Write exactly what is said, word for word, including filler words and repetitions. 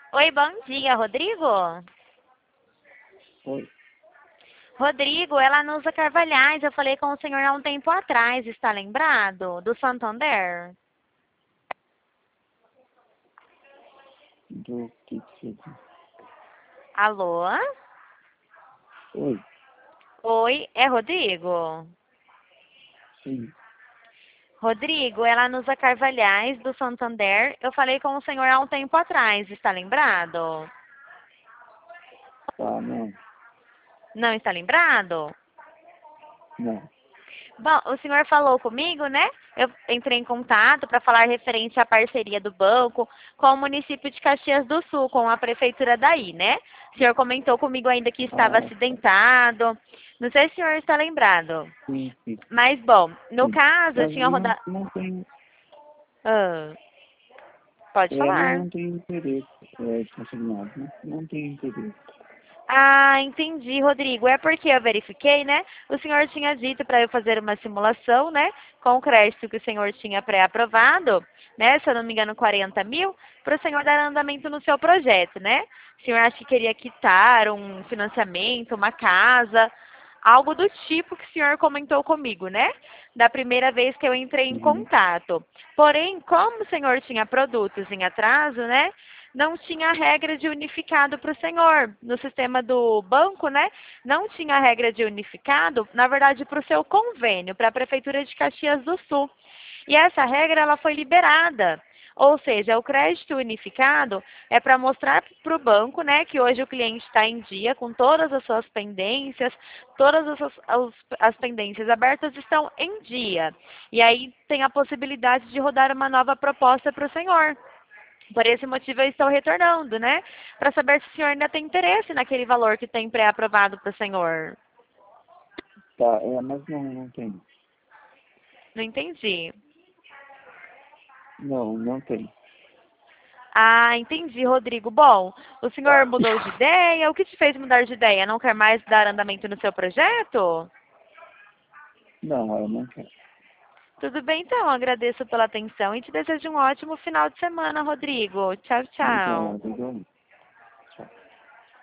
Oi, bom dia, Rodrigo. Oi, Rodrigo, ela Nusa Carvalhais, eu falei com o senhor há um tempo atrás, está lembrado? Do Santander? do que que você disse? Alô? Oi, Oi, é Rodrigo? sim, Rodrigo, ela Nusa Carvalhais, do Santander, eu falei com o senhor há um tempo atrás, está lembrado? tá, não, Não está lembrado? não, Bom, o senhor falou comigo, né? Eu entrei em contato para falar referente à parceria do banco com o município de Caxias do Sul, com a prefeitura daí, né? O senhor comentou comigo ainda que estava ah, tá, acidentado. Não sei se o senhor está lembrado. sim, sim, Mas, bom, no sim. caso, eu Mas tinha eu não, rodado. não tenho, Ah, pode é, mas falar. não tenho interesse, é, consignado, não, não tenho interesse. Ah, entendi, Rodrigo. É porque eu verifiquei, né? O senhor tinha dito para eu fazer uma simulação, né? Com o crédito que o senhor tinha pré-aprovado, né? Se eu não me engano, quarenta mil, para o senhor dar andamento no seu projeto, né? O senhor acha que queria quitar um financiamento, uma casa, algo do tipo que o senhor comentou comigo, né? Da primeira vez que eu entrei em Uhum, contato. Porém, como o senhor tinha produtos em atraso, né? Não tinha regra de unificado para o senhor. No sistema do banco, né? Não tinha regra de unificado, na verdade, para o seu convênio, para a Prefeitura de Caxias do Sul. E essa regra ela foi liberada. Ou seja, o crédito unificado é para mostrar para o banco, né, que hoje o cliente está em dia com todas as suas pendências, todas as, suas- as, as pendências abertas estão em dia. E aí tem a possibilidade de rodar uma nova proposta para o senhor. Por esse motivo eu estou retornando, né? Para saber se o senhor ainda tem interesse naquele valor que tem pré-aprovado para o senhor. tá, é, mas não, não tenho, Não entendi. não, não tenho. Ah, entendi, Rodrigo. Bom, o senhor mudou de ideia? O que te fez mudar de ideia? Não quer mais dar andamento no seu projeto? Não, eu não quero. Tudo bem, então. Agradeço pela atenção e te desejo um ótimo final de semana, Rodrigo. Tchau, tchau. Obrigado, igualmente.